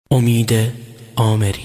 امید آمری.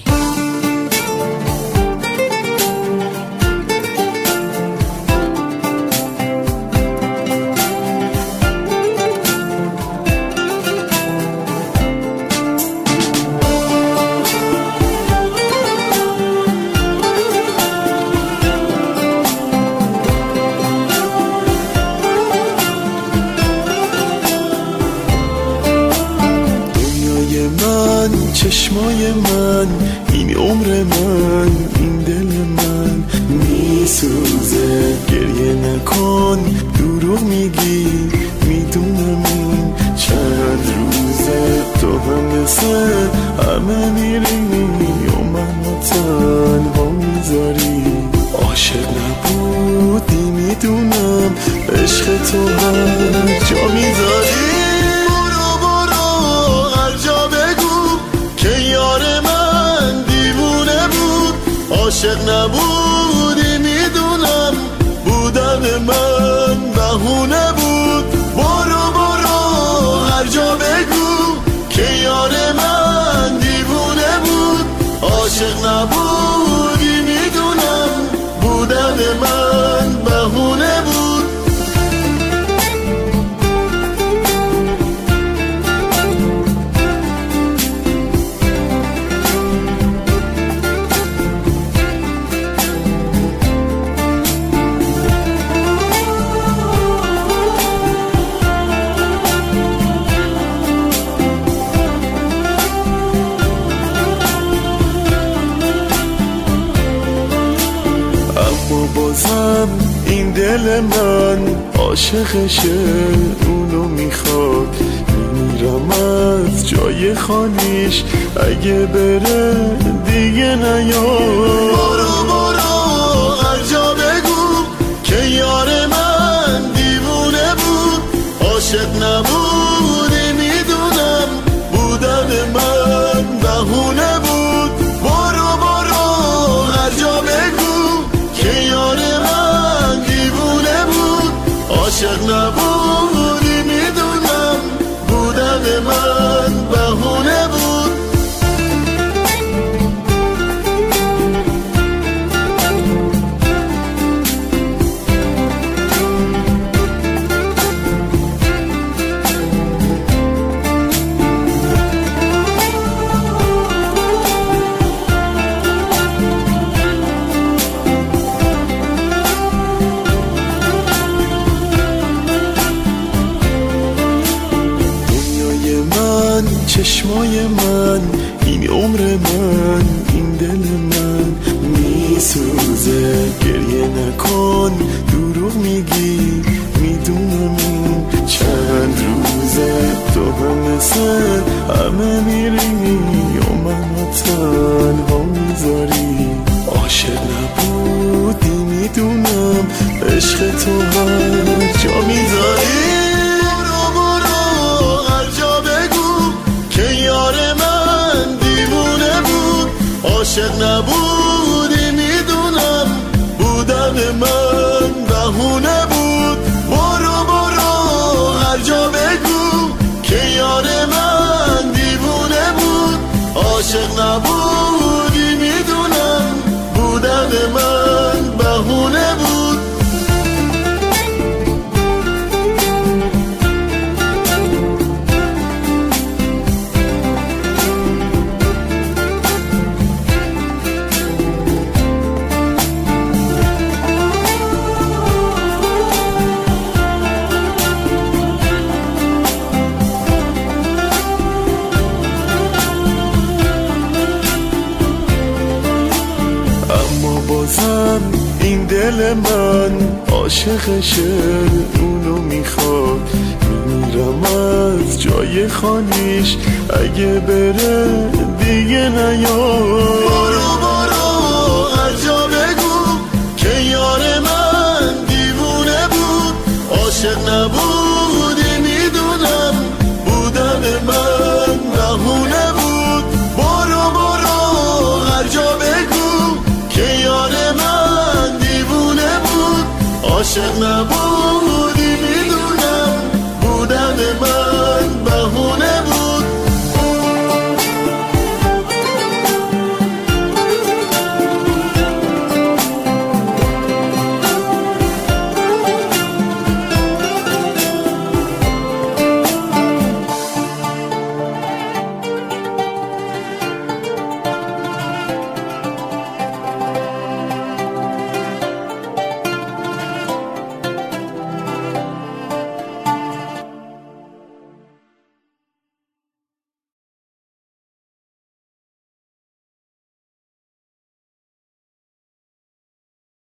چشمای من، این عمر من، این دل من میسوزه. گریه نکن، دروغ میگی، میدونم این چند روزه. تو هم مثل همه میری و منو تنها میذاری. عاشق نبودی میدونم، عشق تو هر جا میذاری. عاشق نبودی میدونم، بودن من بهونه بود. برو برو هر جا بگو که یار من دیوونه بود. عاشق نبودی میدونم، بودن من بهونه بود. بازم این دل من عاشقشه، اونو میخواد. میمیرم از جای خالیش، اگه بره دیگه نیاد. برو برو هر جا بگو که یار من دیوونه بود. عاشق نبودی میدونم، بودن من بهونه بود. برو برو هر جا بگو که یار من دیوونه بود. عاشق نبودی میدونم، بودن من بهونه بود. چشمای من، این عمر من، این دل من میسوزه. گریه نکن، دروغ میگی، میدونم این چند روزه. تو هم مثل همه میری و منو تنها میذاری. عاشق نبودی میدونم، عشق تو هر جا میذاری. عاشق نبودی میدونم، بودن من بهونه بود. برو برو هر جا بگو که یار من دیوونه بود. عاشق نبودی میدونم، بودن من بهونه بود. بازم این دل من عاشقشه، اونو میخواد. میمیرم از جای خالیش، اگه بره دیگه نیاد. برو برو هر جا بگو که یار من دیوونه بود. عاشق نبودی میدونم، بودن من بهونه بود. برو برو هر جا بگو که یار من دیوونه بود. عاشق نبود